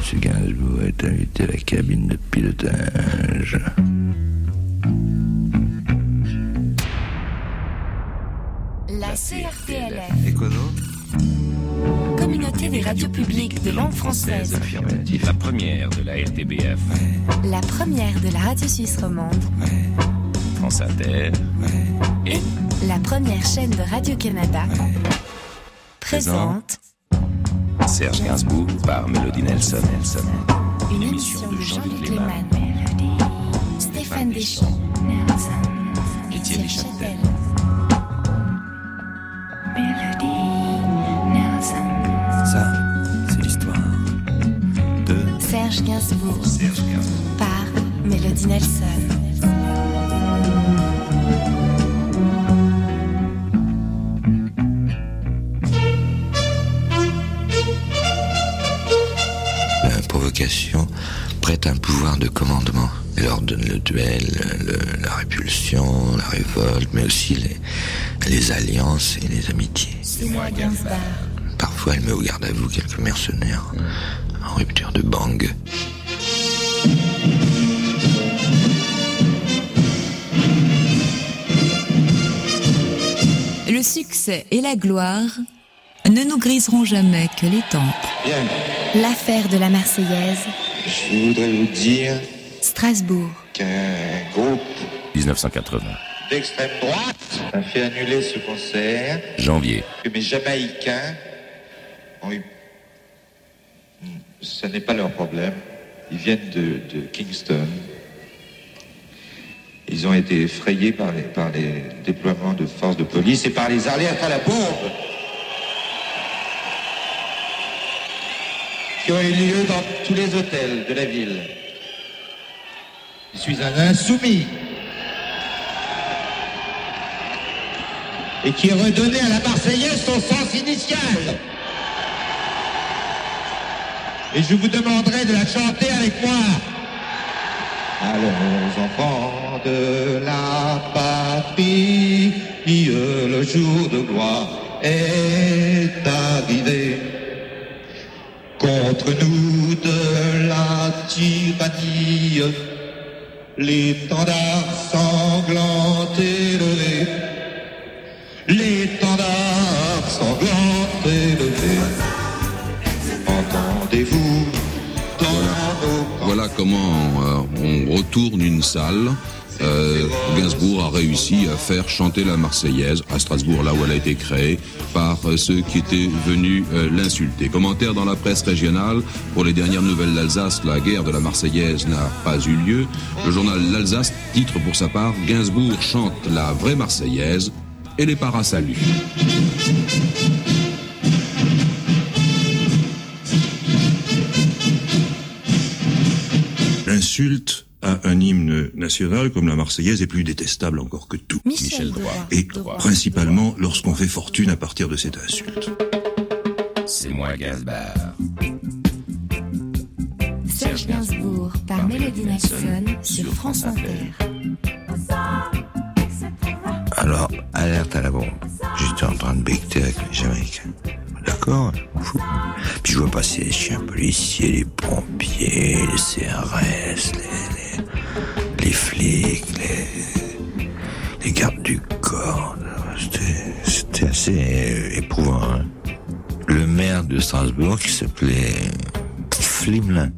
M. Gainsbourg est invité à la cabine de pilotage. La CRTLF. Et quoi d'autre? Communauté des radios publiques de langue française. Affirmatif. La première de la RTBF. La première de la radio suisse romande. France Inter. Et la première chaîne de Radio-Canada. Présente Serge Gainsbourg par Mélodie Nelson. Une émission de Jean-Luc Lehmann, Stéphane Deschamps, et Thierry Châtel. Ça, c'est l'histoire de Serge Gainsbourg par Mélodie Nelson. La provocation prête un pouvoir de commandement. Elle ordonne le duel, la répulsion, la révolte, mais aussi les alliances et les amitiés. C'est moi Gainsbourg. Parfois, elle met au garde à vous quelques mercenaires en rupture de bang. Le succès et la gloire ne nous griseront jamais que les tempes. Bien, L'affaire de la Marseillaise, je voudrais vous dire Strasbourg. qu'un groupe 1980. d'extrême droite a fait annuler ce concert, Janvier. que mes Jamaïcains ont eu... Ce n'est pas leur problème. Ils viennent de Kingston. Ils ont été effrayés par les déploiements de forces de police et par les alertes à la bombe qui ont eu lieu dans tous les hôtels de la ville. Je suis un insoumis et qui redonnait à la Marseillaise son sens initial. Et je vous demanderai de la chanter avec moi. Allons enfants de la patrie, le jour de gloire est arrivé. Contre nous de la tyrannie, l'étendard sanglant élevé, l'étendard sanglant élevé. Entendez-vous dans nos... Voilà comment on retourne une salle. Gainsbourg a réussi à faire chanter la Marseillaise à Strasbourg, là où elle a été créée, par ceux qui étaient venus l'insulter. Commentaire dans la presse régionale: pour les dernières nouvelles d'Alsace, la guerre de la Marseillaise n'a pas eu lieu. Le journal L'Alsace titre pour sa part: Gainsbourg chante la vraie Marseillaise et les paras saluent. L'insulte à un hymne national comme la Marseillaise est plus détestable encore que tout. Michel Droit. Et principalement lorsqu'on fait fortune à partir de cette insulte. C'est moi Gainsbourg. Serge Gainsbourg par Mélodie Nelson sur France Inter. Alors, alerte à la bombe. J'étais en train de becter avec les Jamaïcains. D'accord, fou. Puis je vois passer les chiens policiers, les pompiers, les CRS, les flics, les gardes du corps. C'était assez éprouvant. Hein. Le maire de Strasbourg, qui s'appelait Flimelin,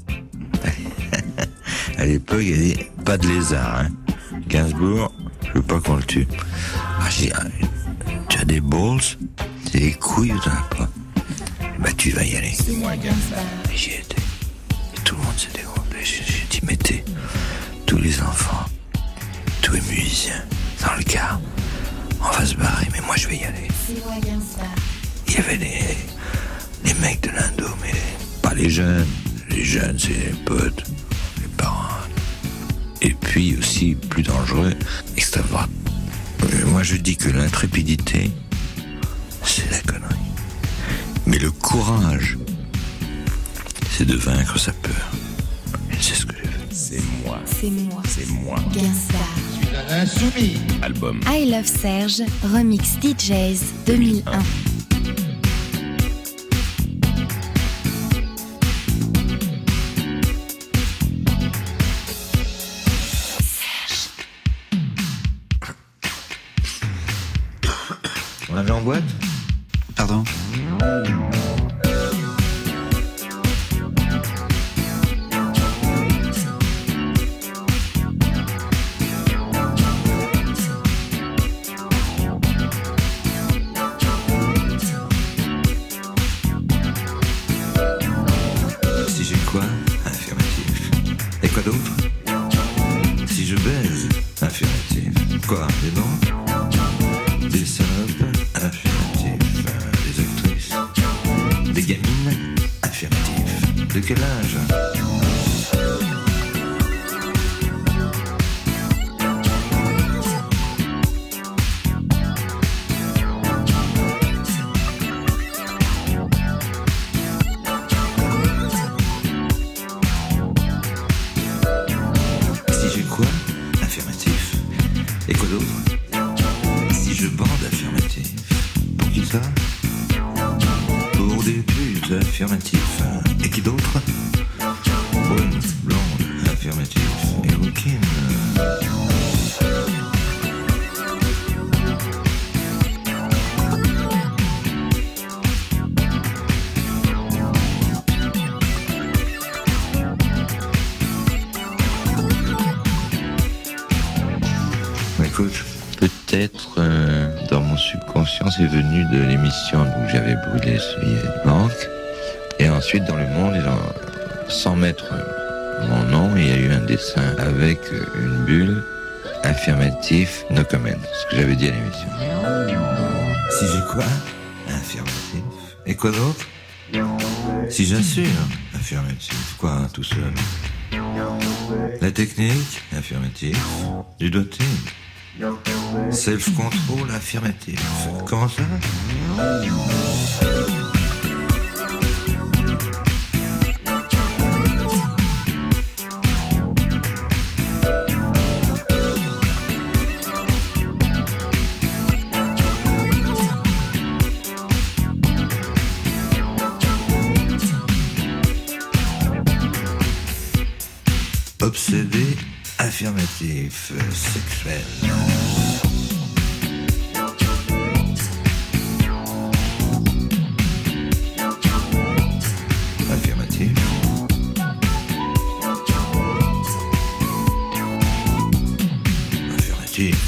à l'époque, il a dit « pas de lézard, hein. Gainsbourg, je veux pas qu'on le tue. » Ah, j'ai dit « tu as des balls, c'est des couilles ou t'en as pas ?» Bah tu vas y aller. C'est moi Gainsbourg. Et j'y étais. Et tout le monde s'est dégroupé. J'ai dit mettez tous les enfants, tous les musiciens dans le car. On va se barrer, mais moi je vais y aller. C'est moi Gainsbourg. Il y avait les mecs de l'Indo, mais pas les jeunes. Les jeunes, c'est les potes, les parents. Et puis aussi, plus dangereux, extrême droite. Moi je dis que l'intrépidité, c'est la connerie. Mais le courage, c'est de vaincre sa peur. Et c'est ce que j'ai fait. C'est moi. C'est moi. C'est moi. Gainsbourg. Je suis un insoumis. Album. I Love Serge, remix DJs 2001. boîte? Pardon? Si j'ai quoi? Affirmatif. Et quoi d'autre? Si je baise? Affirmatif. Quoi? Des dents? Des salopes? Affirmatif. Des actrices? Des gamines? Affirmatif. De quel âge? Si j'ai quoi? Affirmatif. Et quoi d'autre? Si je bande? Affirmatif. Pour qui ça? Pour des putes? Affirmatif. Et qui d'autre? Brune, blonde? Affirmatif. Et rouquine? Écoute, peut-être dans mon subconscient c'est venu de l'émission où j'avais brûlé ce billet de banque. Et ensuite dans Le Monde, sans mettre mon nom, il y a eu un dessin avec une bulle, affirmatif, no comment, ce que j'avais dit à l'émission. Si j'ai quoi? Affirmatif. Et quoi d'autre? Si j'assure? Affirmatif. Quoi, tout seul? La technique? Affirmatif. Du doigté? Self-control? Affirmatif. Comment ça? Obsédé? Affirmatif. Sexuel? Affirmatif. Affirmatif.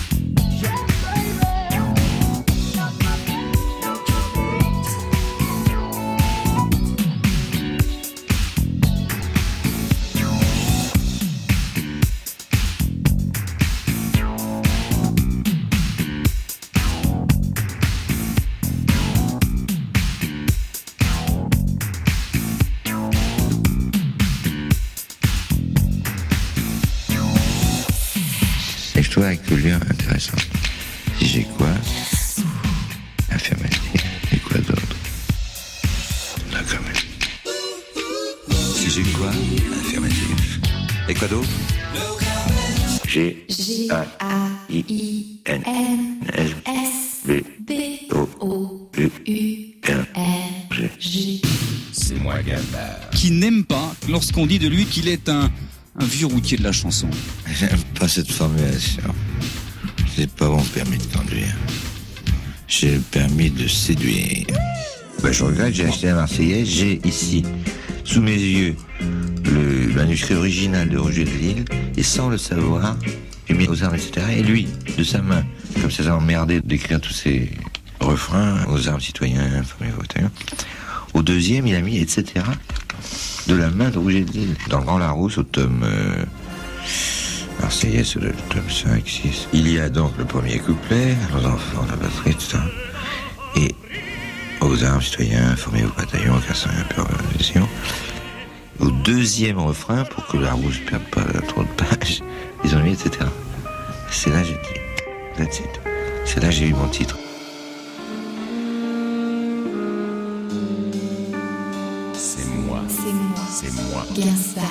Et je trouve avec le lien intéressant. Si j'ai quoi? Affirmatif. Et quoi d'autre? Non, quand même. Si j'ai quoi? Affirmatif. Et quoi d'autre? G A I N S B O U N G. C'est moi, Gambard. Qui n'aime pas lorsqu'on dit de lui qu'il est un vieux routier de la chanson. J'aime pas cette formulation. J'ai pas mon permis de conduire. J'ai le permis de séduire. Je regrette, j'ai acheté la Marseillaise. J'ai ici, sous mes yeux, le manuscrit original de Roger de Lille. Et sans le savoir, j'ai mis aux armes, etc. Et lui, de sa main, comme ça, ça emmerdé d'écrire tous ces refrains, aux armes citoyens, formez-vous bataillons. Au deuxième, il a mis etc. de la main de Roger de Lille. Dans le Grand Larousse, au tome Marseillaise, le tome 5, 6. Il y a donc le premier couplet, aux enfants, la patrie, tout ça. Et aux armes, citoyens, formez vos bataillons, cassant un peu en révolution. Au deuxième refrain, pour que Larousse ne perde pas trop de pages, ils ont mis etc. C'est là que j'ai dit, that's it. C'est là que j'ai eu mon titre. C'est moi. C'est moi. C'est moi. Gainsbourg.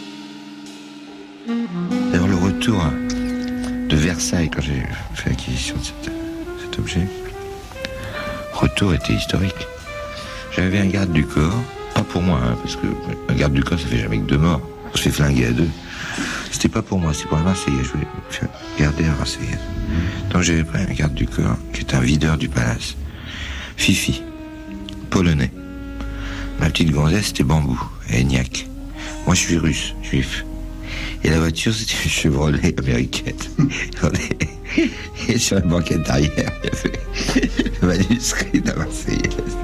D'ailleurs, le retour de Versailles, quand j'ai fait l'acquisition de cet objet, retour était historique. J'avais un garde du corps, pas pour moi, hein, parce que un garde du corps, ça fait jamais que 2 morts. On se fait flinguer à 2. C'était pas pour moi, c'était pour la Marseillaise. Je voulais faire garder la Marseillaise. Donc j'avais pris un garde du corps, qui est un videur du palace, Fifi, polonais. Ma petite gonzesse, c'était Bambou, et Eniac. Moi, je suis russe, juif. Et la voiture, c'était une Chevrolet américaine. Et sur la banquette arrière, il y avait le manuscrit de la Marseillaise.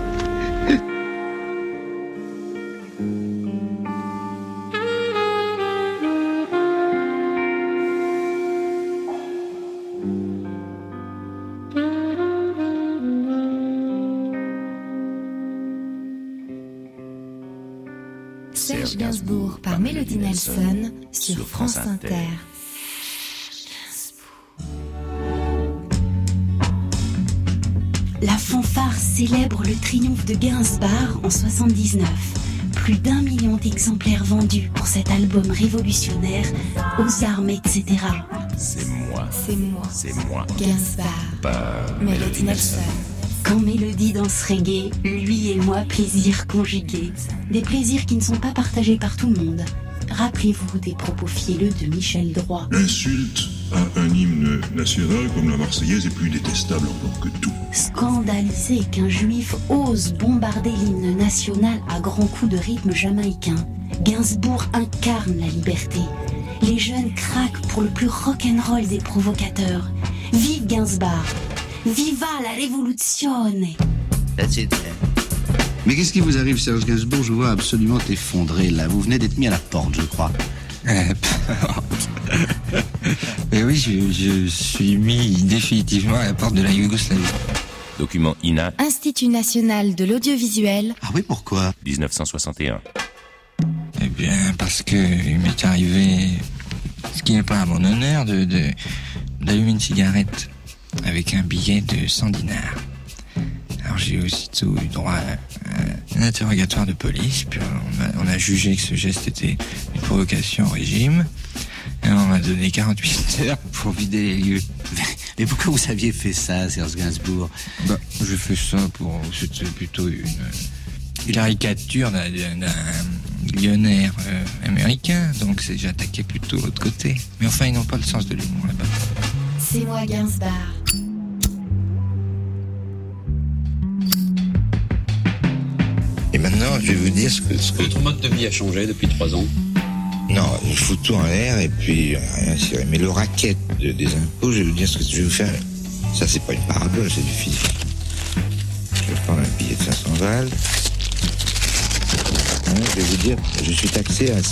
Serge Gainsbourg par Mélodie Nelson sur France Inter. La fanfare célèbre le triomphe de Gainsbourg en 79. Plus d'1 million d'exemplaires vendus pour cet album révolutionnaire, aux armes, etc. C'est moi. C'est moi. C'est moi. Gainsbourg Par Mélodie Nelson. Quand Mélodie danse reggae, lui et moi, plaisir conjugué. Des plaisirs qui ne sont pas partagés par tout le monde. Rappelez-vous des propos fielleux de Michel Droit. L'insulte à un hymne national comme la Marseillaise est plus détestable encore que tout. Scandalisé qu'un juif ose bombarder l'hymne national à grands coups de rythme jamaïcain, Gainsbourg incarne la liberté. Les jeunes craquent pour le plus rock'n'roll des provocateurs. Vive Gainsbourg! Viva la rivoluzione! That's it. Mais qu'est-ce qui vous arrive, Serge Gainsbourg? Je vous vois absolument effondré, là. Vous venez d'être mis à la porte, je crois. Mais oui, je suis mis définitivement à la porte de la Yougoslavie. Document INA, Institut National de l'Audiovisuel. Ah oui, pourquoi? 1961. Eh bien, parce que il m'est arrivé, ce qui n'est pas à mon honneur, d'allumer une cigarette avec un billet de 100 dinars. Alors j'ai aussitôt eu droit à un interrogatoire de police, puis on a jugé que ce geste était une provocation au régime, et on m'a donné 48 heures pour vider les lieux. Mais pourquoi vous aviez fait ça, Serge Gainsbourg? J'ai fait ça pour... C'était plutôt une caricature d'un millionnaire américain, donc j'attaquais plutôt l'autre côté. Mais enfin, ils n'ont pas le sens de l'humour là-bas. C'est moi Gainsbourg. Et maintenant, je vais vous dire ce que... Votre mode de vie a changé depuis 3 ans? Non, je fous tout en l'air et puis rien cirer. Mais le racket des impôts, je vais vous dire ce que je vais vous faire. Ça, c'est pas une parabole, c'est du physique. Je vais prendre un billet de 500 balles. Je vais vous dire, je suis taxé à 74%.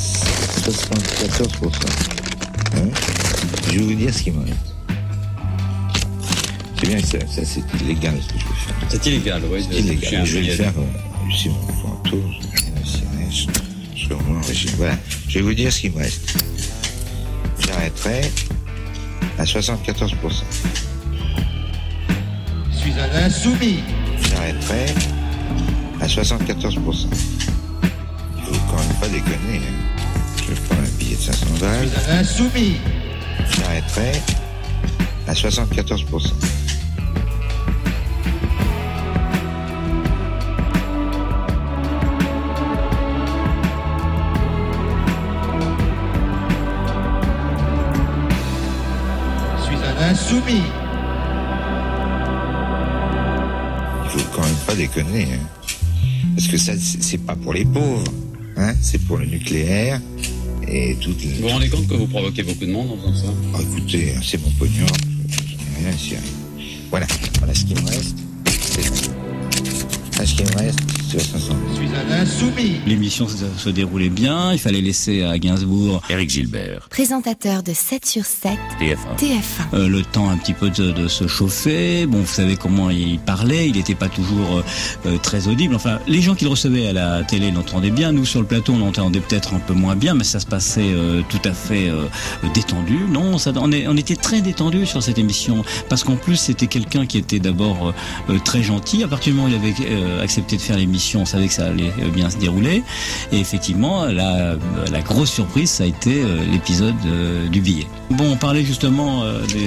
Je vais vous dire ce qui me reste. C'est bien que ça c'est illégal ce que je vais faire. C'est illégal, oui. C'est illégal. Je vais le faire sur mon fantôme, sur mon régime. Voilà. Je vais vous dire ce qui me reste. J'arrêterai à 74%. Je suis un insoumis. J'arrêterai à 74%. Il faut quand même pas déconner. Je vais prendre un billet de 500 balles. Je suis un insoumis. J'arrêterai à 74%. Insoumis. Il faut quand même pas déconner, parce que ça, c'est pas pour les pauvres, c'est pour le nucléaire et toutes les... Vous vous rendez compte que vous provoquez beaucoup de monde en faisant ça? Écoutez, c'est mon pognon, je n'ai rien cirer. Voilà ce qui me reste. Ce qui me reste, c'est 500. Je suis un insoumis. L'émission se déroulait bien, il fallait laisser à Gainsbourg Éric Gilbert, Présentateur de 7 sur 7 TF1. Le temps un petit peu de se chauffer. Bon, vous savez comment il parlait, il n'était pas toujours très audible. Enfin, les gens qui le recevaient à la télé l'entendaient bien. Nous, sur le plateau, on l'entendait peut-être un peu moins bien, mais ça se passait tout à fait détendu. Non, on était très détendu sur cette émission, parce qu'en plus, c'était quelqu'un qui était d'abord très gentil. À partir du moment où il avait accepté de faire l'émission, l'émission, on savait que ça allait bien se dérouler. Et effectivement, la grosse surprise, ça a été l'épisode du billet. Bon, on parlait justement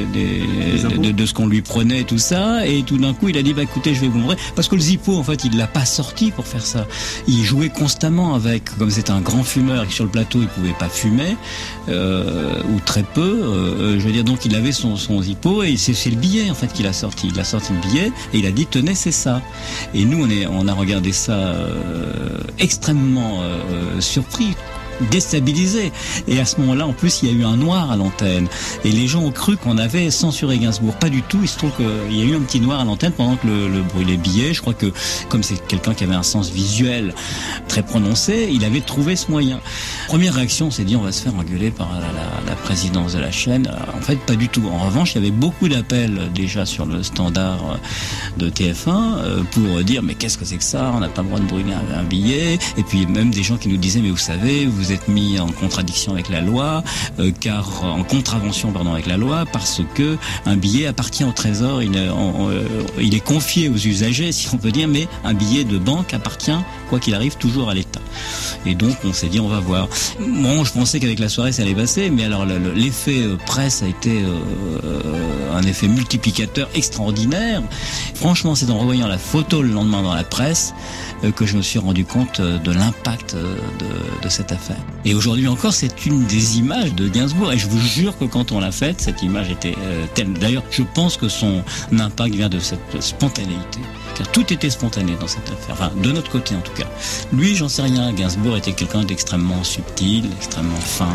de ce qu'on lui prenait, tout ça, et tout d'un coup, il a dit, écoutez, je vais vous montrer. Parce que le Zippo, en fait, il l'a pas sorti pour faire ça. Il jouait constamment avec, comme c'était un grand fumeur et que sur le plateau, il pouvait pas fumer, ou très peu, je veux dire, donc il avait son Zippo, et c'est le billet, en fait, qu'il a sorti. Il a sorti le billet, et il a dit, tenez, c'est ça. Et nous, on a regardé ça extrêmement surpris, déstabilisé. Et à ce moment-là, en plus, il y a eu un noir à l'antenne. Et les gens ont cru qu'on avait censuré Gainsbourg. Pas du tout. Il se trouve qu'il y a eu un petit noir à l'antenne pendant que le brûlait billet. Je crois que, comme c'est quelqu'un qui avait un sens visuel très prononcé, il avait trouvé ce moyen. Première réaction, on s'est dit, on va se faire engueuler par la présidence de la chaîne. En fait, pas du tout. En revanche, il y avait beaucoup d'appels déjà sur le standard de TF1 pour dire, mais qu'est-ce que c'est que ça? On n'a pas le droit de brûler un billet. Et puis, même des gens qui nous disaient, mais vous savez, vous êtes mis en contradiction avec la loi, en contravention avec la loi, parce que un billet appartient au Trésor, il est confié aux usagers, si on peut dire, mais un billet de banque appartient, quoi qu'il arrive, toujours à l'État. Et donc on s'est dit, on va voir. Bon, je pensais qu'avec la soirée ça allait passer, mais alors l'effet presse a été un effet multiplicateur extraordinaire. Franchement, c'est en revoyant la photo le lendemain dans la presse que je me suis rendu compte de l'impact de cette affaire. Et aujourd'hui encore, c'est une des images de Gainsbourg. Et je vous jure que quand on l'a faite, cette image était telle. D'ailleurs, je pense que son impact vient de cette spontanéité. Car tout était spontané dans cette affaire. Enfin, de notre côté en tout cas. Lui, j'en sais rien. Gainsbourg était quelqu'un d'extrêmement subtil, extrêmement fin,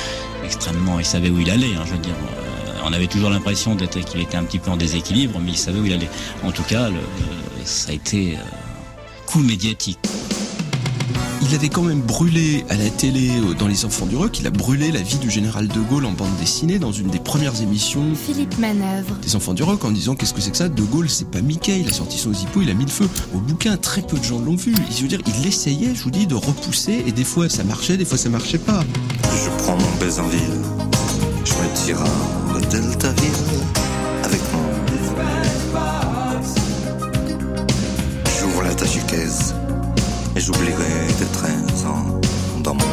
il savait où il allait. Je veux dire, on avait toujours l'impression qu'il était un petit peu en déséquilibre, mais il savait où il allait. En tout cas, ça a été coup médiatique. Il avait quand même brûlé à la télé, dans Les Enfants du Rock, il a brûlé la vie du général de Gaulle en bande dessinée dans une des premières émissions Philippe Manœuvre des Enfants du Rock, en disant qu'est-ce que c'est que ça, de Gaulle c'est pas Mickey, il a sorti son Zippo, il a mis le feu. Au bouquin, très peu de gens l'ont vu. Je veux dire, il essayait, je vous dis, de repousser, et des fois ça marchait, des fois ça marchait pas. Je prends mon baise en ville, je me tire à Deltaville avec mon... J'ouvre la tâche-caisse et j'oublierai de 13 ans dans mon...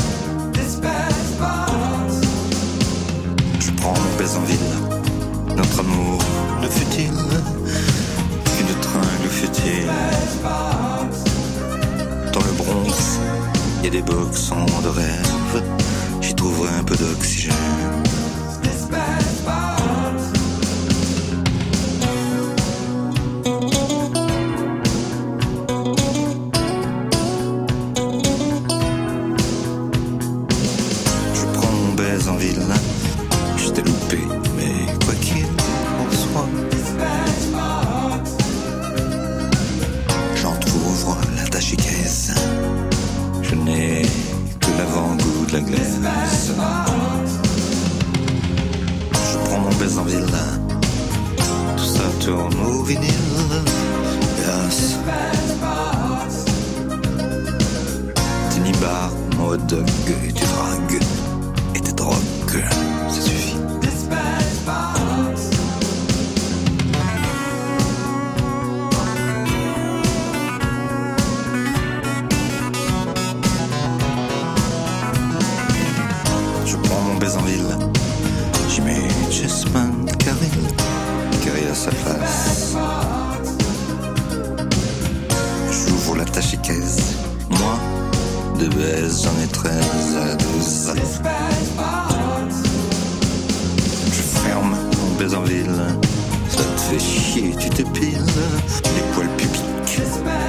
Je prends mon baise en ville, notre amour ne fut-il qu'une tringle fut-il. Dans le Bronx, il y a des boxons de rêve, j'y trouverai un peu d'oxygène. En ville, je t'ai loupé, mais quoi qu'il en soit, j'entrouvre la tâche-caisse. Je n'ai que l'avant-goût de la glace. Je prends mon baise en ville, tout ça tourne au vinyle. Yes. T'es nibar, mon hot dog, et tu dragues. Drogue, ça suffit. Je prends mon baise en ville, j'y mets Chessman Carré à sa place. J'ouvre la tâche-caisse, moi, de baise, j'en ai 13 à 12. Ferme mon baise en ville, ça te fait chier, tu te piles les poils pubiques.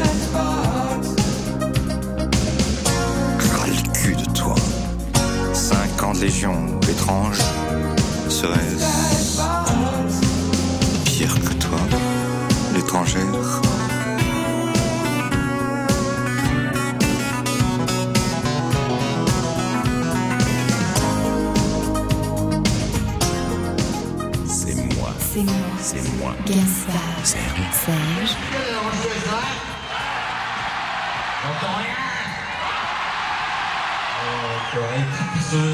Ras le cul de toi, 5 ans de légion étrange, serait-ce pire que toi, l'étrangère? C'est moi. Gaspard. Serge. J'entends rien. Pisseuse.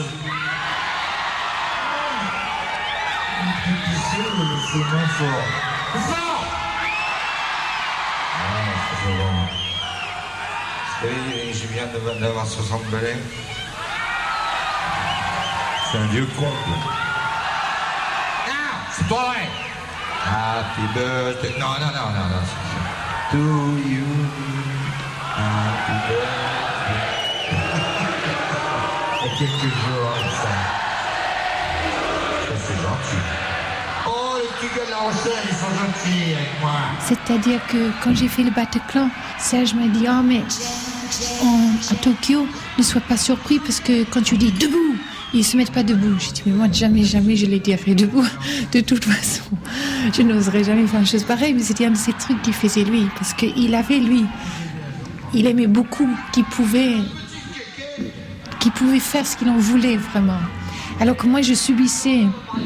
C'est moins fort. Plus fort. Ah, c'est bon. Oui, je viens d'avoir 60 balais. C'est un vieux con. Non, c'est pas vrai. Happy birthday. Non. To you. Happy birthday. Il y a quelques jours, ça. Ça, c'est gentil. Oh, les petits gars de la Rochelle, ils sont gentils avec moi. C'est-à-dire que quand j'ai fait le Bataclan, Serge m'a dit « Oh, mais à Tokyo, ne sois pas surpris parce que quand tu dis « debout », ils ne se mettent pas debout. J'ai dit « Mais moi, jamais je les dirai debout. De toute façon, je n'oserais jamais faire une chose pareille. » Mais c'était un de ces trucs qu'il faisait lui. Parce qu'il avait, lui, il aimait beaucoup, qu'il pouvait faire ce qu'il en voulait, vraiment. Alors que moi, je subissais...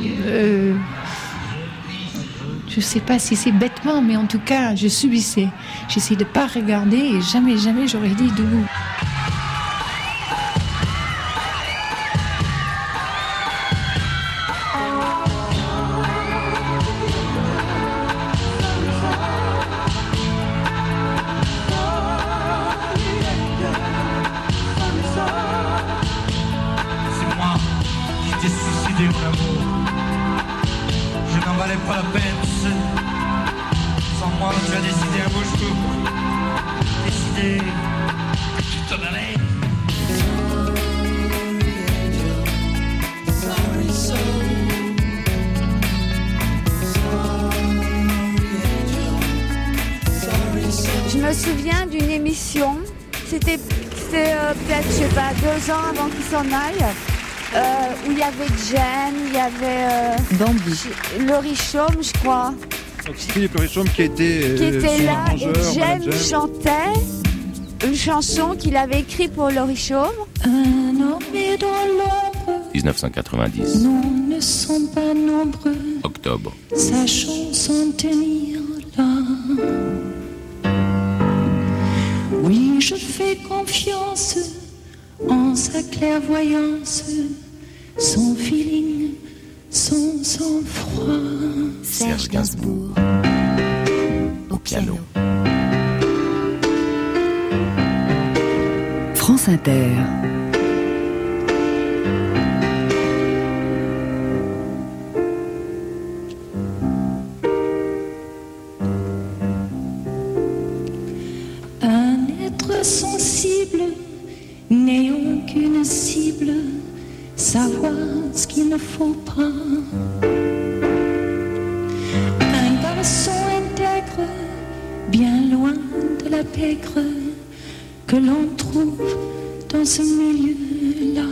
je ne sais pas si c'est bêtement, mais en tout cas, je subissais. J'essayais de ne pas regarder et jamais j'aurais dit debout. C'est moi qui t'ai suicidé, mon amour. Je n'en valais pas la peine, tu sais. Sans moi, tu as décidé un beau jour. Décidé que tu t'en allais. Je me souviens d'une émission, c'était peut-être, je sais pas, 2 ans avant qu'il s'en aille, où il y avait Jen, il y avait Laurie Chaume, je crois. Donc c'était Laurie Chaume qui était là, et Jen chantait une chanson qu'il avait écrite pour Laurie Chaume. Un homme est dans l'ombre. 1990. Non, ne sont pas nombreux. Octobre. Sachons s'en tenir là. Oui, je fais confiance en sa clairvoyance, son feeling, son sang-froid. Serge Gainsbourg au piano. France Inter. Un être sensible, n'ayant qu'une cible, savoir ce qu'il ne faut pas. Un garçon intègre, bien loin de la pègre que l'on trouve dans ce milieu-là.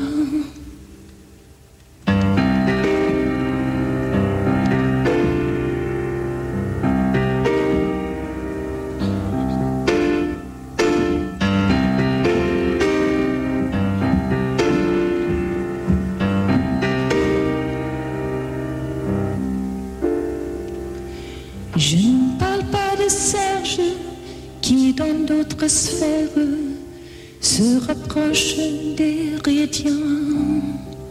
Je ne parle pas de Serge qui dans d'autres sphères se rapproche des Rétiens.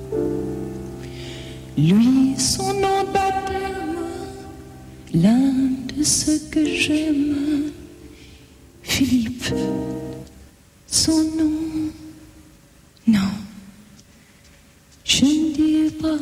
Lui, son nom de baptême, l'un de ceux que j'aime, Philippe, son nom, non, je ne dis pas.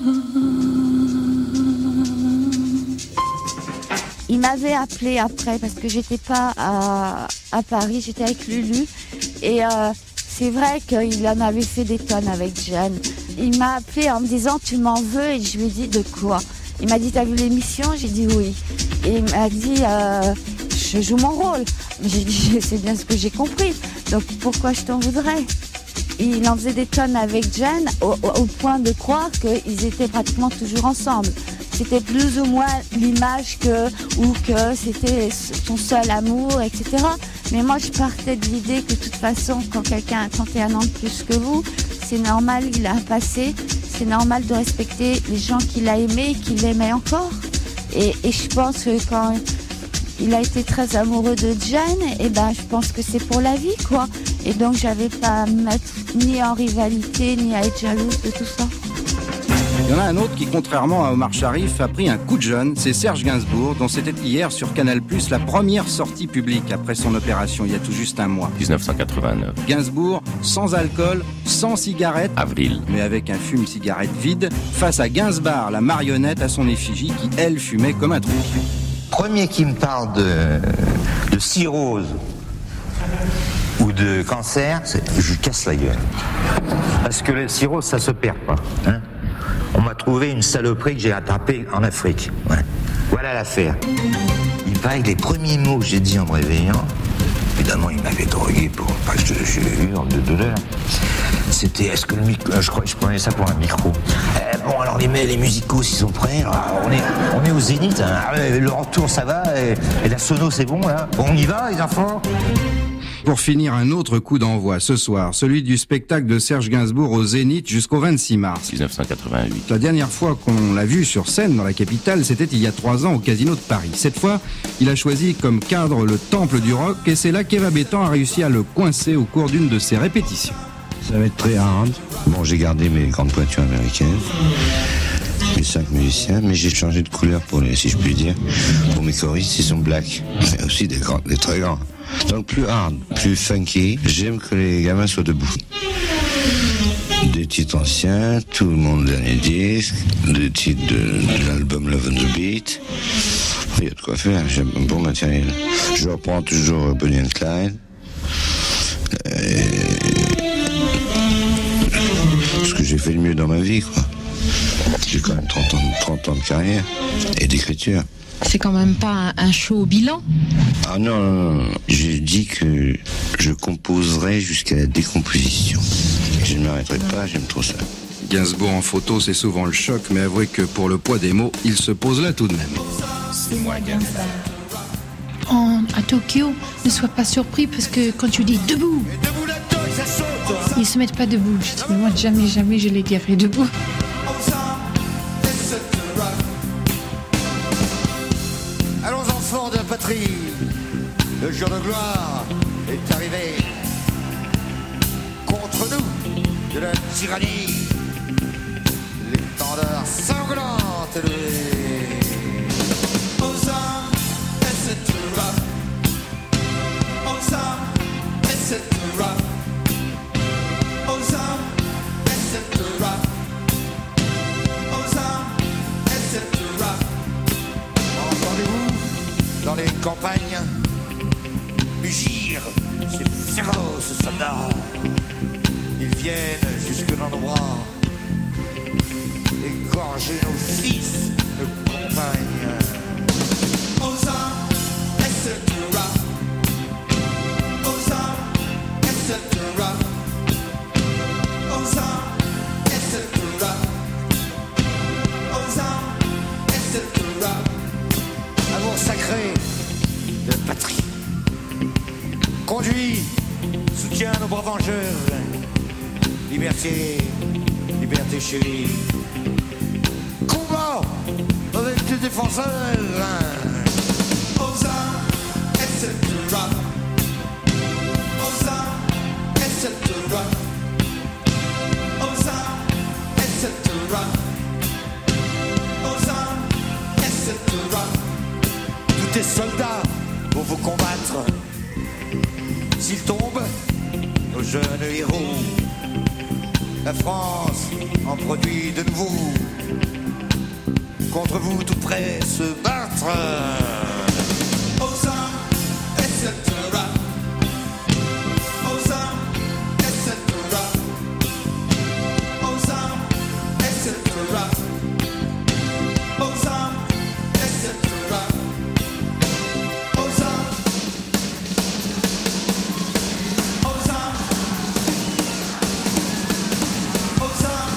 Il m'avait appelé après parce que j'étais pas à Paris, j'étais avec Lulu et c'est vrai qu'il en avait fait des tonnes avec Jeanne. Il m'a appelé en me disant tu m'en veux et je lui ai dit de quoi. Il m'a dit t'as vu l'émission? J'ai dit oui. Et il m'a dit je joue mon rôle. J'ai dit c'est bien ce que j'ai compris. Donc pourquoi je t'en voudrais? Il en faisait des tonnes avec Jeanne au point de croire qu'ils étaient pratiquement toujours ensemble. C'était plus ou moins l'image que c'était son seul amour, etc. Mais moi, je partais de l'idée que de toute façon, quand quelqu'un a 31 ans de plus que vous, c'est normal, il a un passé, c'est normal de respecter les gens qu'il a aimés et qu'il aimait encore. Et je pense que quand il a été très amoureux de Jane, et ben, je pense que c'est pour la vie, quoi. Et donc, j'avais pas à me mettre ni en rivalité, ni à être jalouse de tout ça. Il y en a un autre qui, contrairement à Omar Sharif, a pris un coup de jeune, c'est Serge Gainsbourg, dont c'était hier sur Canal+, la première sortie publique après son opération, il y a tout juste un mois. 1989. Gainsbourg, sans alcool, sans cigarette, Avril. mais avec un fume-cigarette vide, face à Gainsbar, la marionnette à son effigie, qui, elle, fumait comme un trou. Premier qui me parle de cirrhose ou de cancer, je lui casse la gueule. Parce que le cirrhose, ça se perd pas. Hein, on m'a trouvé une saloperie que j'ai attrapée en Afrique. Ouais. Voilà l'affaire. Il paraît que les premiers mots que j'ai dit en me réveillant, évidemment il m'avait drogué pour pas que je hurle de douleur. C'était, est-ce que le micro, je crois que je prenais ça pour un micro. Bon alors les musicaux s'ils sont prêts, on est au Zénith, hein. Le retour ça va, et la sono c'est bon là. Bon on y va les enfants. Pour finir, un autre coup d'envoi ce soir, celui du spectacle de Serge Gainsbourg au Zénith jusqu'au 26 mars. 1988. La dernière fois qu'on l'a vu sur scène dans la capitale, c'était il y a 3 ans au Casino de Paris. Cette fois, il a choisi comme cadre le temple du rock et c'est là qu'Eva Bétan a réussi à le coincer au cours d'une de ses répétitions. Ça va être très hard. Bon, j'ai gardé mes grandes pointures américaines, mes 5 musiciens, mais j'ai changé de couleur pour les, si je puis dire, pour mes choristes, ils sont black, mais aussi des très grands. Donc plus hard, plus funky. J'aime que les gamins soient debout. Des titres anciens, tout le monde dernier disque, des titres de l'album Love on the Beat. Il y a de quoi faire, j'aime un bon matériel. Je reprends toujours Bonnie and Clyde. Ce que j'ai fait le mieux dans ma vie, quoi. J'ai quand même 30 ans de carrière et d'écriture. C'est quand même pas un show bilan. Ah non, j'ai dit que je composerai jusqu'à la décomposition. Je ne m'arrêterai pas, j'aime trop ça. Gainsbourg en photo, c'est souvent le choc, mais avouez que pour le poids des mots, il se pose là tout de même. C'est moi Gainsbourg. À Tokyo, ne sois pas surpris parce que quand tu dis debout, ils se mettent pas debout. Je dis, mais moi jamais je les dirai debout. Allons enfants de la patrie, le jour de gloire est arrivé. Contre nous, de la tyrannie, l'étendard sanglant élevé. Aux armes, etc. Aux armes, etc. Aux armes, etc. Aux armes, etc. Entendez-vous, dans les campagnes, mugir ces féroces soldats. Ils viennent jusque dans nos bras, égorger nos fils, nos compagnes. Aux armes, etc. Aux armes, etc. Aux armes, etc. Aux armes, etc. Amour sacré de patrie. Conduit, soutient nos braves vengeurs. Liberté, liberté chérie. Combat avec les défenseurs. Aux armes, etc. Aux armes, etc. Aux armes, etc. Aux armes, etc. Tous tes soldats vont vous combattre. S'ils tombent, nos jeunes héros, la France en produit de nouveau. Contre vous tout prêt se battre. Aux armes, etc. Aux armes, etc. Aux armes, etc. Aux armes, etc. Aux armes. Aux armes. Aux armes.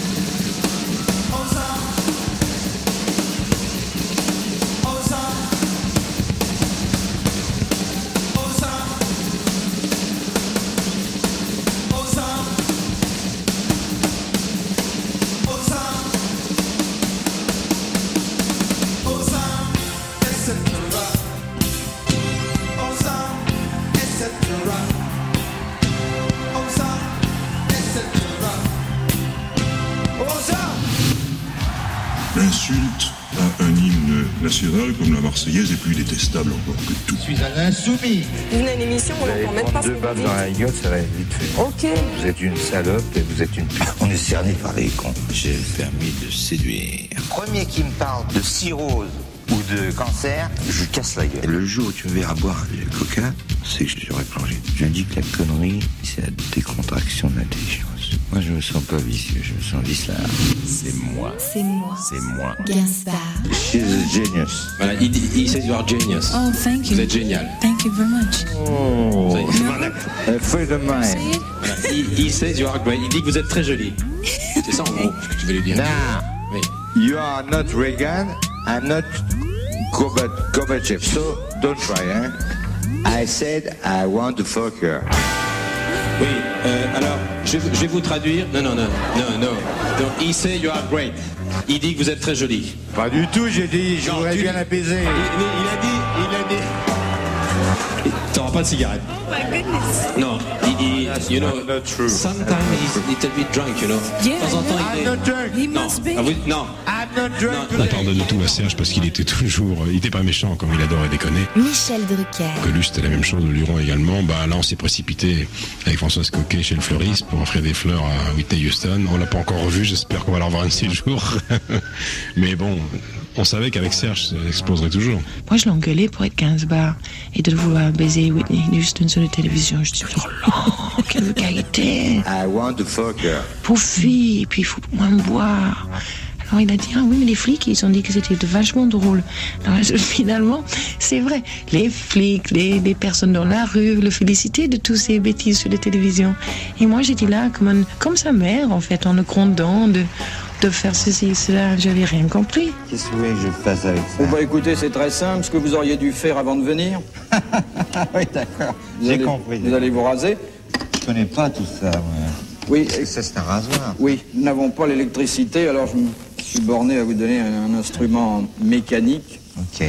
Aux armes. Aux armes. L'insulte à un hymne national comme la Marseillaise est plus détestable encore que tout. Je suis un insoumis. Vous venez à une émission, on n'entend même pas ce que vous balles dites. dans la gueule, ça va être vite fait. Ok. Vous êtes une salope et vous êtes une pute. On est cerné par les cons. J'ai le permis de séduire. Premier qui me parle de cirrhose ou de cancer, je casse la gueule. Le jour où tu me verras boire du coca, c'est que je serai plongé. Je dis que la connerie, c'est la décontraction de l'intelligence. Moi, je me sens pas vicieux, je me sens vicelard. C'est moi. C'est moi. C'est moi. Gainsbourg. She's a genius. Voilà, il says you are genius. Oh, thank you. Vous êtes génial. Thank you very much. Oh, freedom mind. Voilà, il says you are great. Il dit que vous êtes très joli. C'est ça en gros ce que je vais lui dire. Nah, Oui. you are not Reagan, I'm not Gorbachev, so don't try, hein. I said I want to fuck her. Oui, alors, je vais vous traduire. Non. Donc, il say you are great. Il dit que vous êtes très joli. Pas du tout, j'ai dit, je Non, voudrais tu- bien la baiser. Il a dit. T'auras pas de cigarette. Oh my goodness. Non, you know, not true. sometimes he's a little bit drunk, you know. Yeah, De temps en temps, I'm not drunk. He Non, must be. ah, non. I'm not drunk. Non, Pardonne de tout à Serge parce qu'il était toujours, il était pas méchant comme il adorait déconner. Michel Drucker. Coluche c'était la même chose, Luron également. Bah là on s'est précipité avec Françoise Coquet chez le fleuriste pour offrir des fleurs à Whitney Houston. On l'a pas encore revu, j'espère qu'on va la revoir un de ces jours. Mais bon, on savait qu'avec Serge ça exploserait toujours. Moi, je l'engueulais pour être Gainsbourg et de vouloir baiser Whitney Houston sur la télévision. Je dis, oh là, quelle vulgarité, I want to fuck her. pauvre fille, et puis il faut moins boire. Alors il a dit, ah oui, mais les flics, ils ont dit que c'était vachement drôle. Alors finalement, c'est vrai, les flics, les personnes dans la rue le félicitaient de toutes ces bêtises sur la télévision. Et moi, j'étais là comme sa mère, en fait, en le grondant de faire ceci, cela, j'avais rien compris. Qu'est-ce que vous voulez que je fasse avec ça? Bah écoutez, c'est très simple, ce que vous auriez dû faire avant de venir. Oui, d'accord. Vous J'ai allez- compris. Vous allez vous raser. Je connais pas tout ça, moi. Oui, Ça, c'est un rasoir. oui, nous n'avons pas l'électricité, alors je me suis borné à vous donner un instrument mécanique. Ok.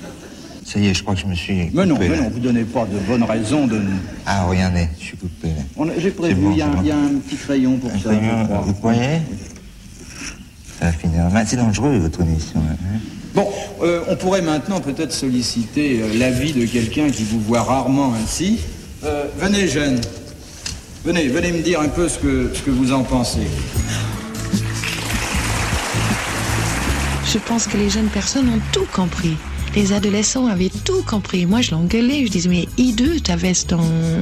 Ça y est, je crois que je me suis Mais non, coupé, là. vous donnez pas de bonnes raisons de... Ah, regardez, je suis coupé, là. J'ai prévu, bon, il y a un petit crayon pour ça. je crois. Vous croyez? Ça va finir. Mais c'est dangereux, votre émission, là, hein. Bon, on pourrait maintenant peut-être solliciter l'avis de quelqu'un qui vous voit rarement ainsi. Venez, jeune. Venez me dire un peu ce que vous en pensez. Je pense que les jeunes personnes ont tout compris. Les adolescents avaient tout compris. Moi, je l'engueulais. Je disais, mais hideux, ta veste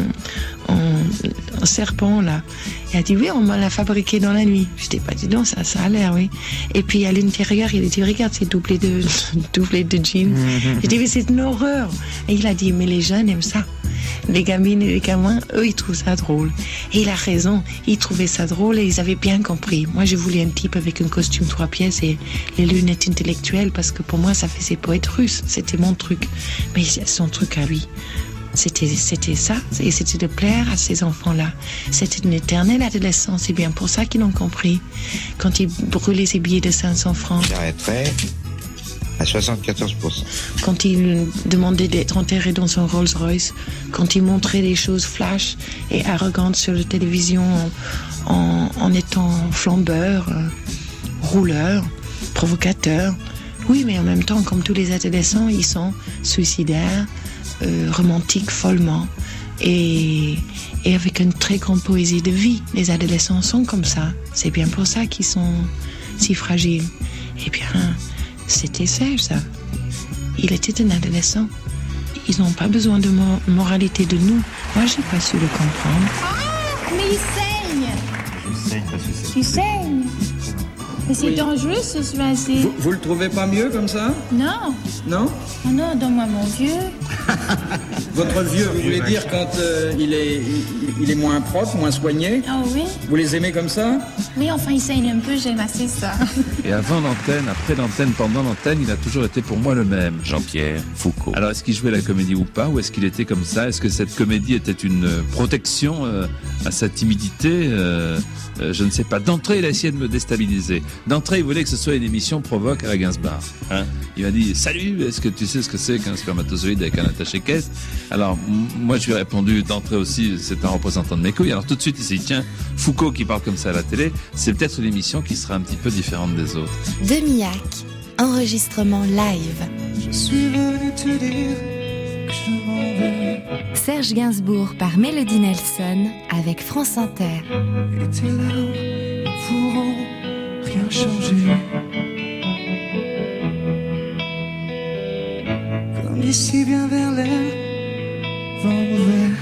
en serpent, là. Il a dit, oui, on me l'a fabriqué dans la nuit. Je dis, pas, dis donc, ça a l'air, oui. Et puis, à l'intérieur, il a dit, regarde, c'est doublé de jeans. Je dis, mais c'est une horreur. Et il a dit, mais les jeunes aiment ça. Les gamines et les gamins, eux, ils trouvent ça drôle. Et il a raison. Ils trouvaient ça drôle et ils avaient bien compris. Moi, je voulais un type avec un costume 3 pièces et les lunettes intellectuelles parce que pour moi, ça faisait poète russe. C'était mon truc. Mais son truc à lui, c'était ça. Et c'était de plaire à ces enfants-là. C'était une éternelle adolescence. C'est bien pour ça qu'ils l'ont compris. Quand il brûlait ses billets de 500 francs. J'arrêterai à 74%. Quand il demandait d'être enterré dans son Rolls-Royce, quand il montrait des choses flash et arrogantes sur la télévision en étant flambeur, rouleur, provocateur. Oui, mais en même temps, comme tous les adolescents, ils sont suicidaires, romantiques follement et avec une très grande poésie de vie. Les adolescents sont comme ça. C'est bien pour ça qu'ils sont si fragiles. Eh bien, c'était Serge, ça. Il était un adolescent. Ils n'ont pas besoin de moralité de nous. Moi, j'ai pas su le comprendre. Ah, mais il saigne. Je sais, parce que c'est... Il saigne. Mais c'est Oui. dangereux ce soir-ci. Vous le trouvez pas mieux comme ça? Non. Non? Oh non, donne-moi mon vieux. Votre vieux, vous voulez dire quand il est moins propre, moins soigné? Ah oui. Vous les aimez comme ça? Oui, enfin, il saigne un peu, j'aime assez ça. Et avant l'antenne, après l'antenne, pendant l'antenne, il a toujours été pour moi le même. Jean-Pierre Foucault. Alors, est-ce qu'il jouait la comédie ou pas? Ou est-ce qu'il était comme ça? Est-ce que cette comédie était une protection à sa timidité? Je ne sais pas. D'entrée, il a essayé de me déstabiliser. D'entrée, il voulait que ce soit une émission provoque à la Gainsbourg. Hein? Il m'a dit, salut, est-ce que tu sais ce que c'est qu'un spermatozoïde avec un attaché-caisse? Alors, moi, je lui ai répondu d'entrée aussi, c'est un représentant de mes couilles. Alors, tout de suite, il s'est dit, tiens, Foucault qui parle comme ça à la télé, c'est peut-être une émission qui sera un petit peu différente des autres. Demiac, enregistrement live. Je suis venu te dire que je m'en vais. Serge Gainsbourg par Mélodie Nelson avec France Inter. Et tes larmes ne pourront rien changer. Comme d'ici bien vers l'air, vent mauvais.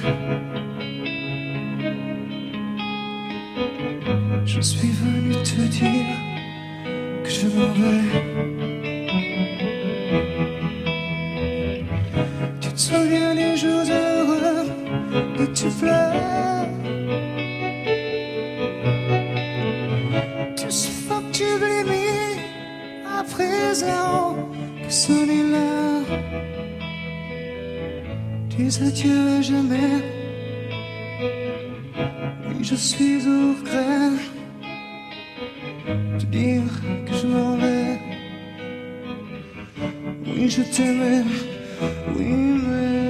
Je suis venu te dire que je m'en vais. Tu te souviens des jours heureux et tu pleures. Tu suffoques, tu blémis à présent que sonne l'heure. Dis adieu à jamais. Oui, je suis au regret. Te dire que je m'en vais. Oui, je t'aimais. Oui, mais...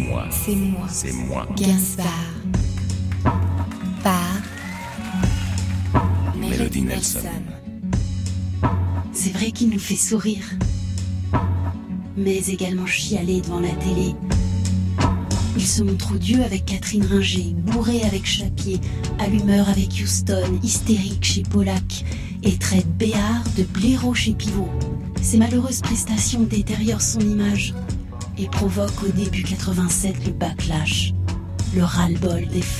moi. C'est moi. C'est moi. Gainsbourg. Par Mélodie Nelson. C'est vrai qu'il nous fait sourire, mais également chialer devant la télé. Il se montre odieux avec Catherine Ringer, bourré avec Chapier, allumeur avec Houston, hystérique chez Pollack et traite Béard de blaireau chez Pivot. Ces malheureuses prestations détériorent son image et provoquent au début 87 le backlash, le ras-le-bol des fans.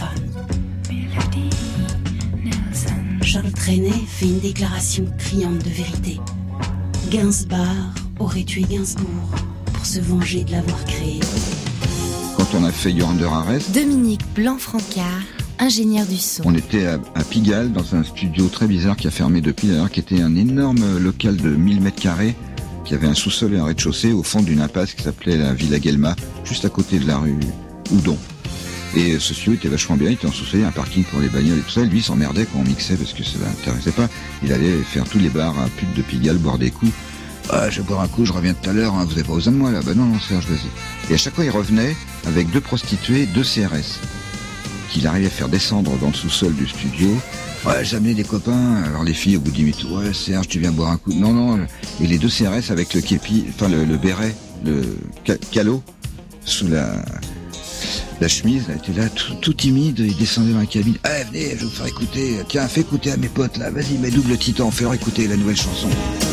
Charles Trenet fait une déclaration criante de vérité. Gainsbourg aurait tué Gainsbourg pour se venger de l'avoir créé. Quand on a fait You're Under Arrest, Dominique Blanc-Francard, ingénieur du son. on était à Pigalle, dans un studio très bizarre qui a fermé depuis d'ailleurs, qui était un énorme local de 1000 mètres carrés, qui avait un sous-sol et un rez-de-chaussée au fond d'une impasse qui s'appelait la Villa Guelma, juste à côté de la rue Houdon. Et ce studio était vachement bien, il était en sous-sol, un parking pour les bagnoles et tout ça. Lui, il s'emmerdait quand on mixait parce que ça l'intéressait pas. Il allait faire tous les bars à pute de Pigalle, boire des coups. Ah, je vais boire un coup, je reviens tout à l'heure, hein, vous avez pas besoin de moi là. Bah non, Serge, vas-y. Et à chaque fois, il revenait avec 2 prostituées, 2 CRS, qu'il arrivait à faire descendre dans le sous-sol du studio. Ouais, j'ai amené des copains. Alors les filles, au bout de 10 minutes, ouais, Serge, tu viens boire un coup. Non. Et les 2 CRS avec le képi, enfin le béret, le calot, sous la chemise, elle était là, tout timide, il descendait dans la cabine. Eh, venez, je vais vous faire écouter. Tiens, fais écouter à mes potes là. Vas-y, mets Double Titan, fais-leur écouter la nouvelle chanson.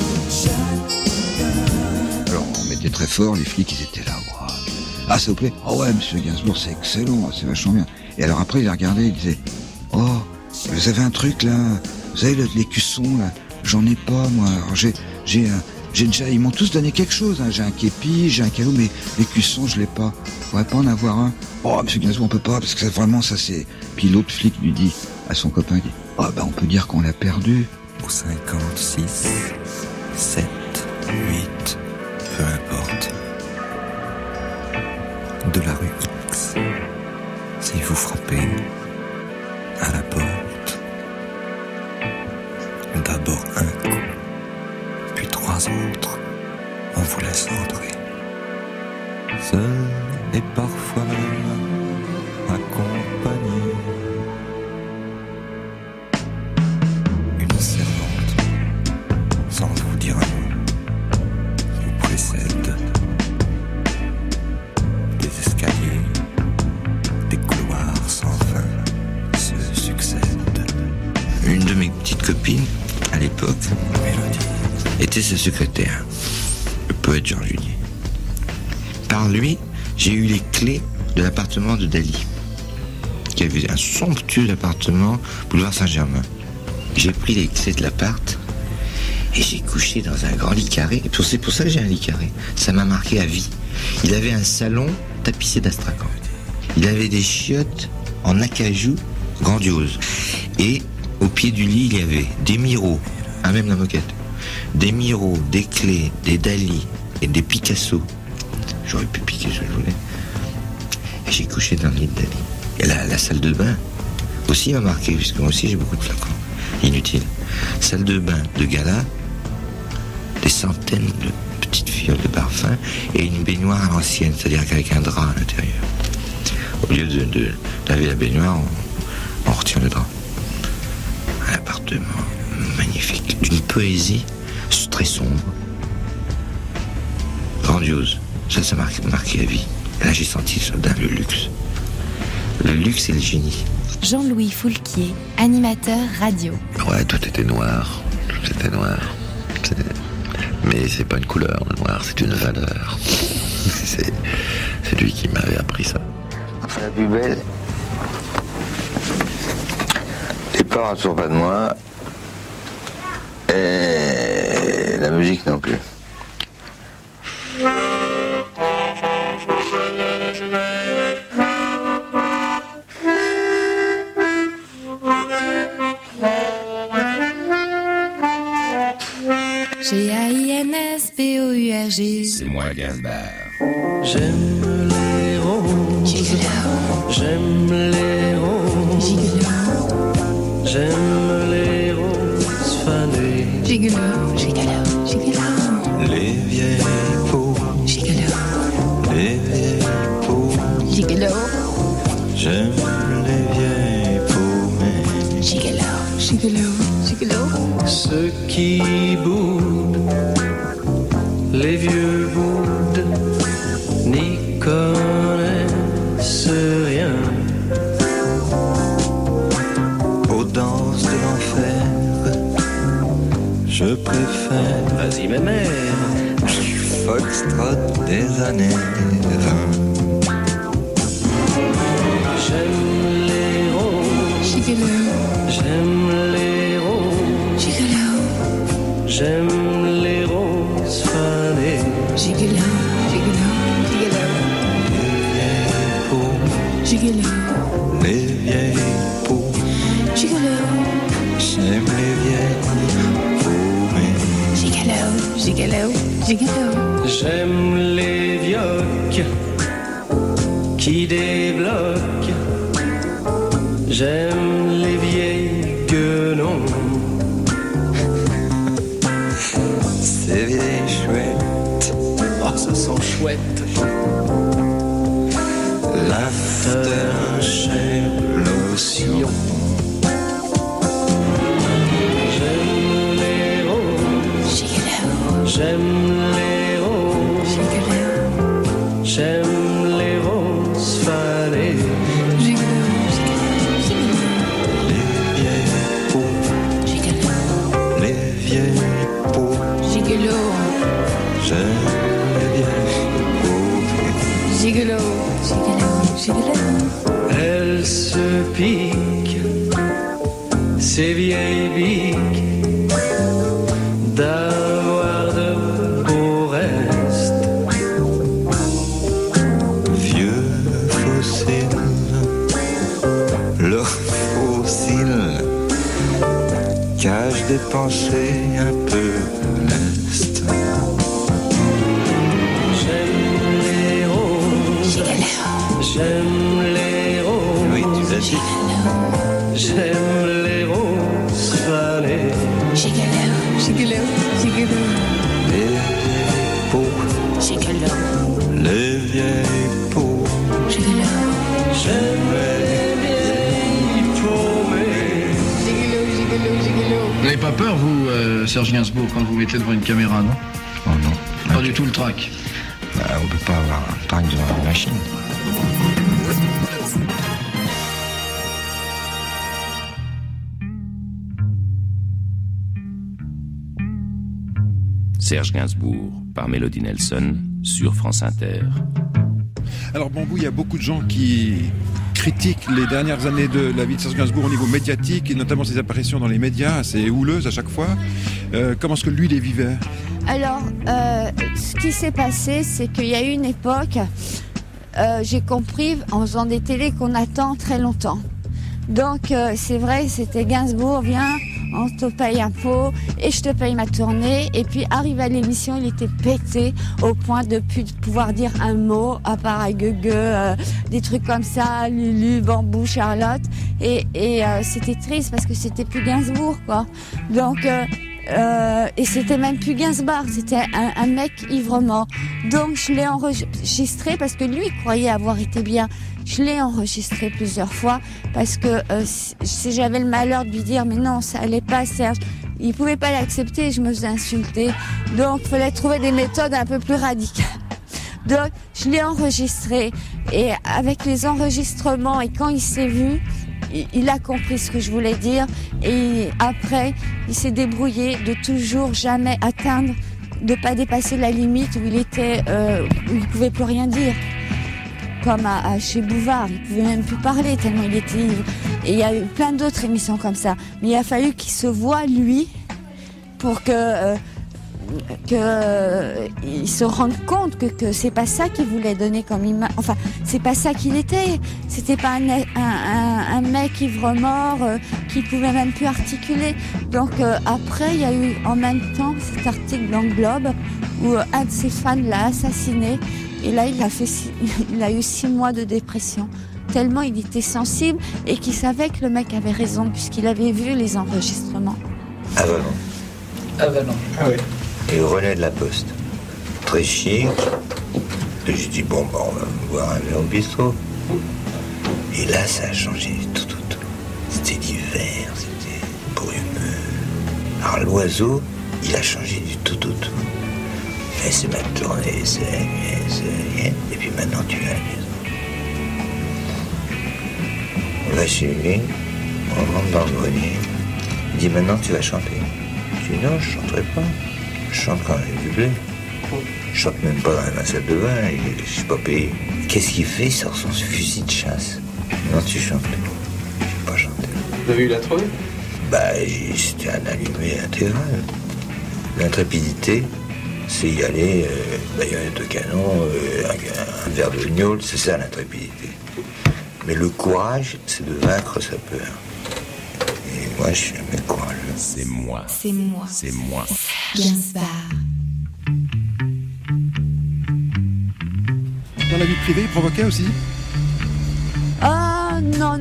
Alors, on mettait très fort, les flics, ils étaient là. Wow. Ah, ça vous plaît? Oh ouais, monsieur Gainsbourg, c'est excellent, c'est vachement bien. Et alors après, il les regardait, il disait, oh, vous avez un truc là, vous savez, les cuissons là, j'en ai pas, moi. Alors, j'ai déjà, ils m'ont tous donné quelque chose, hein. J'ai un képi, j'ai un calot, mais les cuissons, je l'ai pas. Vous pourrez pas en avoir un? Oh, monsieur Gainsbourg, on peut pas, parce que vraiment, ça c'est... Puis l'autre flic lui dit, à son copain, il dit, oh, bah, on peut dire qu'on l'a perdu. Au 56, 7, 8, peu importe. De la rue X. Si vous frappez à la porte, d'abord un coup, puis 3 autres, on vous laisse entrer. Seul et parfois même accompagné. Une servante, sans vous dire un mot, vous précède. Des escaliers, des couloirs sans fin se succèdent. Une de mes petites copines, à l'époque, Mélodie, était sa secrétaire, le poète Georges Junier. Par lui, j'ai eu les clés de l'appartement de Dali, qui avait un somptueux appartement, boulevard Saint-Germain. J'ai pris les clés de l'appart et j'ai couché dans un grand lit carré. C'est pour ça que j'ai un lit carré. Ça m'a marqué à vie. Il avait un salon tapissé d'astrakan. Il avait des chiottes en acajou grandiose. Et au pied du lit, il y avait des Miro, même la moquette, des Miro, des clés, des Dali et des Picasso. J'aurais pu piquer ce que je voulais. Et j'ai couché dans le lit de Dali. Et la salle de bain aussi m'a marqué, puisque moi aussi j'ai beaucoup de flacons. Inutile. Salle de bain de gala, des centaines de petites fioles de parfum et une baignoire à l'ancienne, c'est-à-dire qu'avec un drap à l'intérieur. Au lieu de laver la baignoire, on retire le drap. Un appartement magnifique, d'une poésie très sombre, grandiose. Ça m'a marqué la vie. Et là, j'ai senti soudain le luxe. Le luxe et le génie. Jean-Louis Foulquier, animateur radio. Ouais, tout était noir. Tout était noir. Mais c'est pas une couleur, le noir, c'est une valeur. C'est lui qui m'avait appris ça. Enfin, la plus belle, les parents ne sont pas de moi, et la musique non plus. G-A-I-N-S-B-O-U-R-G. C'est moi Gainsbourg. J'aime les roses, j'aime les roses, j'aime les roses fanées, Les vieilles peaux, les vieilles peaux Gigolo, gigolo. Ceux qui boudent, les vieux boudes, n'y connaissent rien aux danses de l'enfer. Je préfère, vas-y ma mère, du foxtrot des années 20. J'aime les roses, Gigolo, j'aime les roses, gigolo, j'aime les roses fanées. gigolo, gigolo, gigolo, gigolo, Les vieilles peaux, gigolo, j'aime les vieilles peaux, mais gigolo, gigolo, gigolo. J'aime les vioques qui débloquent. J'aime les vieilles guenons. ces vieilles chouettes, Oh, ça sent chouette. l'after chez lotion. J'aime les roses, Gigolo, j'aime les roses, gigolo, j'aime les roses fanées. gigolo, gigolo, Les vieilles peaux, gigolo, les vieilles peaux, gigolo, j'aime les vieilles peaux. gigolo, gigolo, gigolo. Elles se piquent, ces vieilles biques, d'avoir de beaux restes. Vieux fossiles, leurs fossiles cachent des pensées un peu lestes. J'aime les roses, j'aime les roses, Oui, tu l'as dit. j'aime les roses fanées. Gigolo, gigolo, gigolo, Les vieilles peaux, gigolo, les vieilles peaux, gigolo, J'aime les vieilles paumées. gigolo, gigolo, gigolo. Vous n'avez pas peur, vous, Serge Gainsbourg, quand vous mettez devant une caméra, non? Oh non, Pas du tout le trac. bah, on peut pas avoir un trac devant une machine. Serge Gainsbourg par Mélodie Nelson sur France Inter. Alors Bambou, il y a beaucoup de gens qui critiquent les dernières années de la vie de Serge Gainsbourg au niveau médiatique et notamment ses apparitions dans les médias assez houleuses à chaque fois. Comment est-ce que lui les vivait? Alors, ce qui s'est passé, c'est qu'il y a eu une époque, j'ai compris en faisant des télés qu'on attend très longtemps. Donc, c'est vrai, c'était Gainsbourg, viens, on te paye un pot et je te paye ma tournée. Et puis, arrivé à l'émission, il était pété au point de plus pouvoir dire un mot, à part à gueugue, des trucs comme ça, Lulu, Bambou, Charlotte. Et c'était triste parce que c'était plus Gainsbourg, quoi. Donc, et c'était même plus Gainsbourg, c'était un mec ivre-mort. Donc je l'ai enregistré parce que lui croyait avoir été bien. Je l'ai enregistré plusieurs fois parce que si j'avais le malheur de lui dire mais non, ça allait pas, Serge, il pouvait pas l'accepter, je me faisais insulter. Donc il fallait trouver des méthodes un peu plus radicales. Donc je l'ai enregistré et avec les enregistrements et quand il s'est vu, il a compris ce que je voulais dire et après, il s'est débrouillé de toujours jamais atteindre, de pas dépasser la limite où il était, où il pouvait plus rien dire. Comme chez Bouvard, il pouvait même plus parler tellement il était ivre. Et il y a eu plein d'autres émissions comme ça. Mais il a fallu qu'il se voie lui pour que il se rende compte que c'est pas ça qu'il voulait donner comme image. Enfin, c'est pas ça qu'il était. C'était pas un mec ivre-mort qui pouvait même plus articuler. Donc après, il y a eu en même temps cet article dans le Globe où un de ses fans l'a assassiné. Et là, il a eu 6 mois de dépression. Tellement il était sensible et qu'il savait que le mec avait raison puisqu'il avait vu les enregistrements. Avalon. Ah oui. Et René de la Poste. Très chic. Et j'ai dit, bon, bah, on va boire un verre au bistrot. Et là, ça a changé tout. C'était l'hiver, c'était beau. pour une... Alors l'oiseau, il a changé du tout au tout. Et c'est ma tournée, et puis maintenant tu es à la maison. On va chez lui, on rentre dans le grenier, il dit maintenant tu vas chanter. Je dis non, je chanterai pas, je chante quand j'ai du blé. Je chante même pas dans la salle de bain, je suis pas payé. Qu'est-ce qu'il fait? Il sort son fusil de chasse. Non, tu chantes plus. Je vais pas chanter. Vous avez eu la trouille? C'était un allumé intégral. L'intrépidité, c'est y aller, baïonnette de canon, un verre de gnôle, c'est ça l'intrépidité. Mais le courage, c'est de vaincre sa peur. Et moi, je suis jamais courageux. C'est moi. C'est moi. C'est moi. Gainsbourg. Dans la vie privée, il provoquait aussi? Ah non,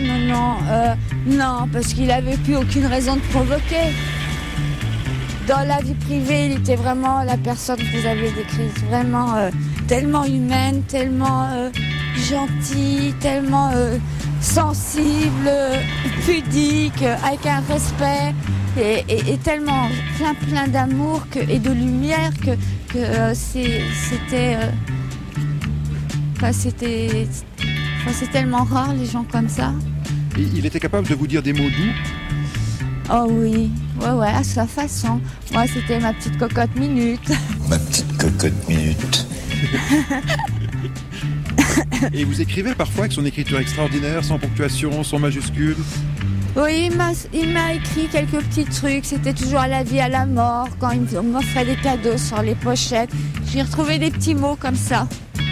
non, parce qu'il avait plus aucune raison de provoquer. Dans la vie privée, il était vraiment la personne que vous avez décrite, vraiment tellement humaine, tellement gentille, tellement sensible, pudique, avec un respect et tellement plein d'amour et de lumière que c'était... c'est tellement rare les gens comme ça. Et il était capable de vous dire des mots doux? Oh oui, ouais, à sa façon. Moi, c'était ma petite cocotte minute. Ma petite cocotte minute. Et vous écrivez parfois avec son écriture extraordinaire, sans ponctuation, sans majuscule? Oui, il m'a écrit quelques petits trucs. C'était toujours à la vie, à la mort. Quand il m'offrait des cadeaux sur les pochettes, j'ai retrouvé des petits mots comme ça.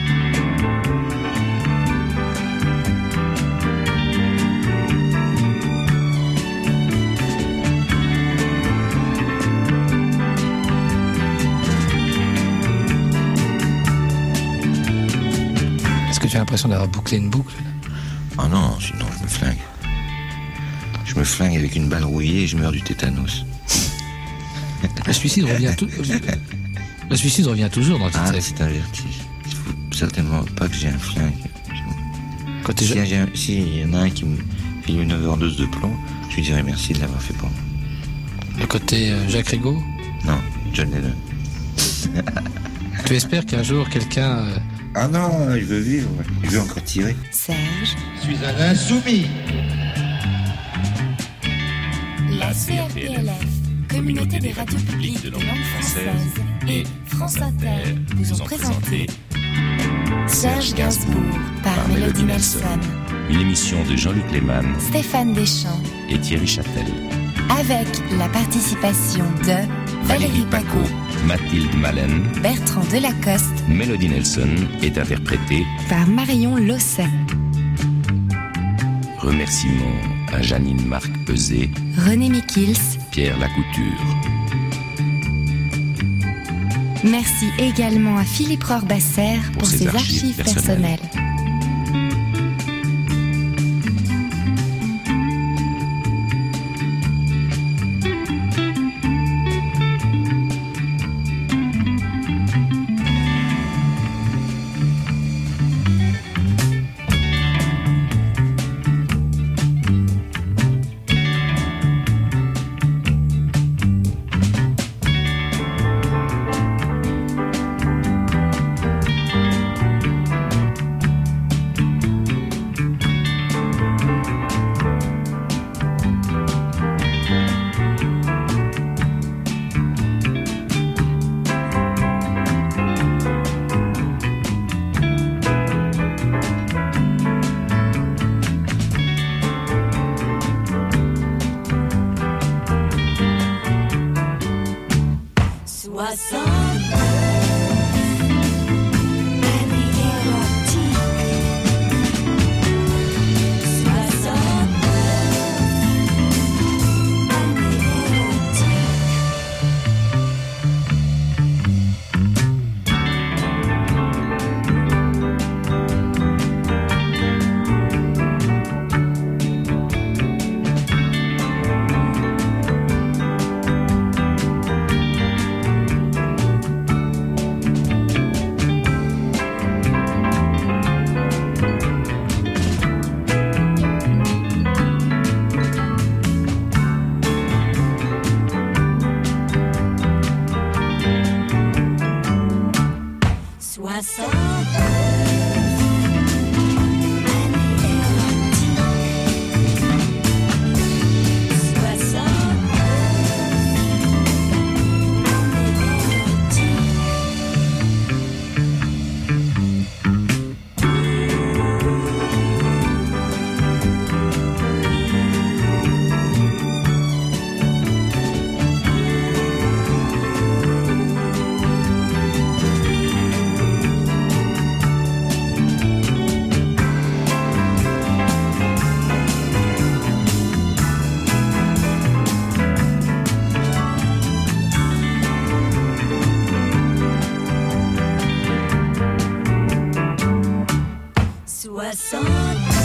Tu as l'impression d'avoir bouclé une boucle? Oh non, sinon je me flingue. Je me flingue avec une balle rouillée et je meurs du tétanos. Le suicide revient toujours dans le titre. C'est un vertige. Il faut certainement pas que j'ai un flingue. Quand t'es s'il y en a un qui me file une overdose de plomb, je lui dirais merci de l'avoir fait pour moi. Le côté Jacques Rigaud? Non, John Lennon. Tu espères qu'un jour quelqu'un... Ah non, je veux vivre, je veux encore tirer. Serge. Je suis un insoumis. La CRPLF, Communauté des radios publiques de langue française, et France Inter vous ont présenté Serge Gainsbourg par Mélodie Nelson. Une émission de Jean-Luc Lehmann, Stéphane Deschamps et Thierry Châtel. Avec la participation de Valérie Paco, Mathilde Malène, Bertrand Delacoste, Mélodie Nelson est interprétée par Marion Losset. Remerciements à Janine Marc Peset, René Mikils, Pierre Lacouture. Merci également à Philippe Rohrbasser pour ses archives personnelles. 60